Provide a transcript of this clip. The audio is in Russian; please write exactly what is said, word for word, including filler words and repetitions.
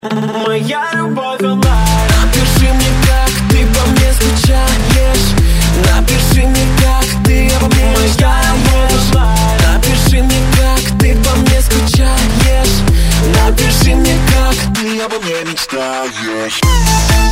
Моя любовь онлайн. Напиши мне, как ты по мне скучаешь. Напиши мне, как ты обо мне мечтаешь. Напиши мне, как ты по мне скучаешь. Напиши мне, как ты обо мне мечтаешь.